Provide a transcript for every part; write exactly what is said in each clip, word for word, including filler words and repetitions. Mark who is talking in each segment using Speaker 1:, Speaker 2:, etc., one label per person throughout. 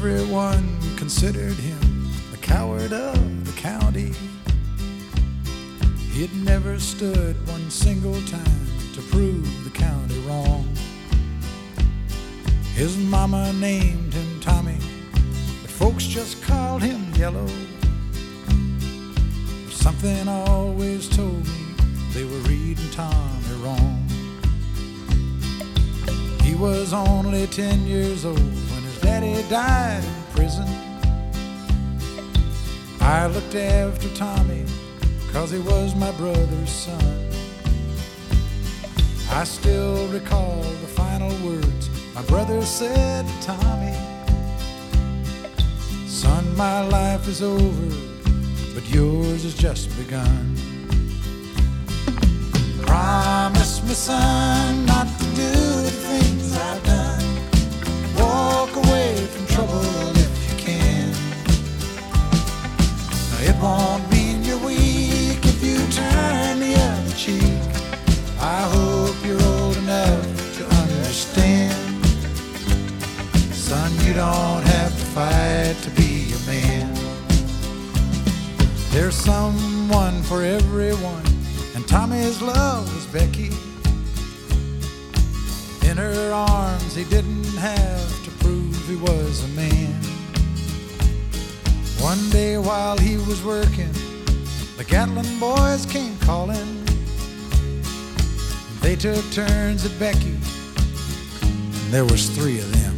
Speaker 1: Everyone considered him the coward of the county. He'd never stood one single time to prove the county wrong. His mama named him Tommy, but folks just called him Yellow. Something always told me they were reading Tommy wrong. He was only ten years old when his daddy died in prison. I looked after Tommy 'cause he was my brother's son. I still recall the final words my brother said to Tommy: "Son, my life is over, but yours has just begun. Promise me, son, not to do the things I've done. Walk away from trouble if you can. Now, it won't mean you're weak if you turn the other cheek. I hope you're old enough to understand. Son, you don't have to fight to be a man. There's someone for everyone, and Tommy's love was Becky. In her arms he didn't have to prove he was a man. One day while he was working, the Gatlin boys came calling. They took turns at Becky, and there was three of them.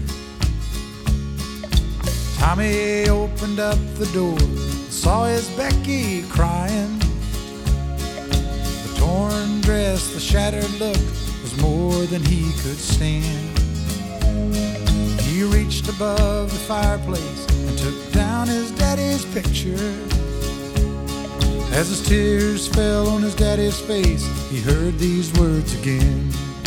Speaker 1: Tommy opened up the door, saw his Becky crying. The torn dress, the shattered look was more than he could stand. He reached above the fireplace and took down his daddy's picture. As his tears fell on his daddy's face, he heard these words again: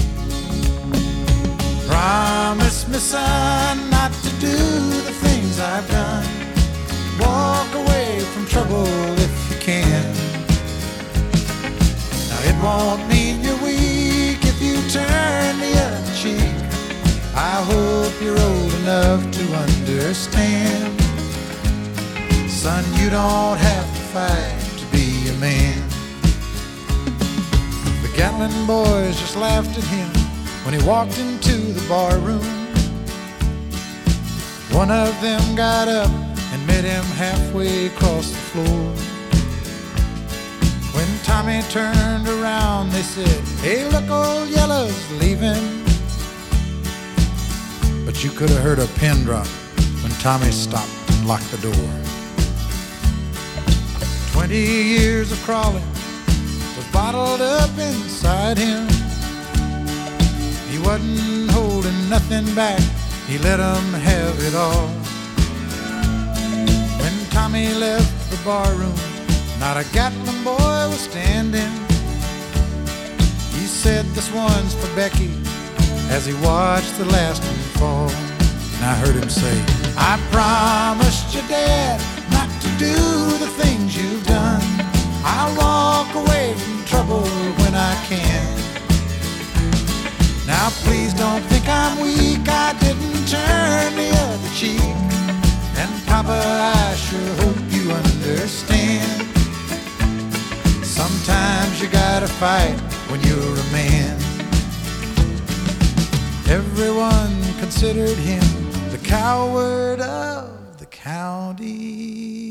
Speaker 1: "Promise me, son, not to do the things I've done. Walk away from trouble if you can. Now, it won't mean you're weak if you turn the other cheek. I hope you're old enough to understand. Son, you don't have to fight to be a man." The Gatlin boys just laughed at him when he walked into the bar room. One of them got up and met him halfway across the floor. When Tommy turned around, they said, "Hey, look, old Yellow's leaving." But you could have heard a pin drop when Tommy stopped and locked the door. Twenty years of crawling was bottled up inside him. He wasn't holding nothing back, he let 'em have it all. When Tommy left the barroom, not a Gatlin boy was standing. He said, "This one's for Becky," as he watched the last one fall. And I heard him say, "I promised your dad not to do the things you've done. I'll walk away from trouble when I can. Now please don't think I'm weak, I didn't turn the other cheek. And Papa, I sure hope you understand. Sometimes you gotta fight when you're a man." Everyone considered him the coward of the county.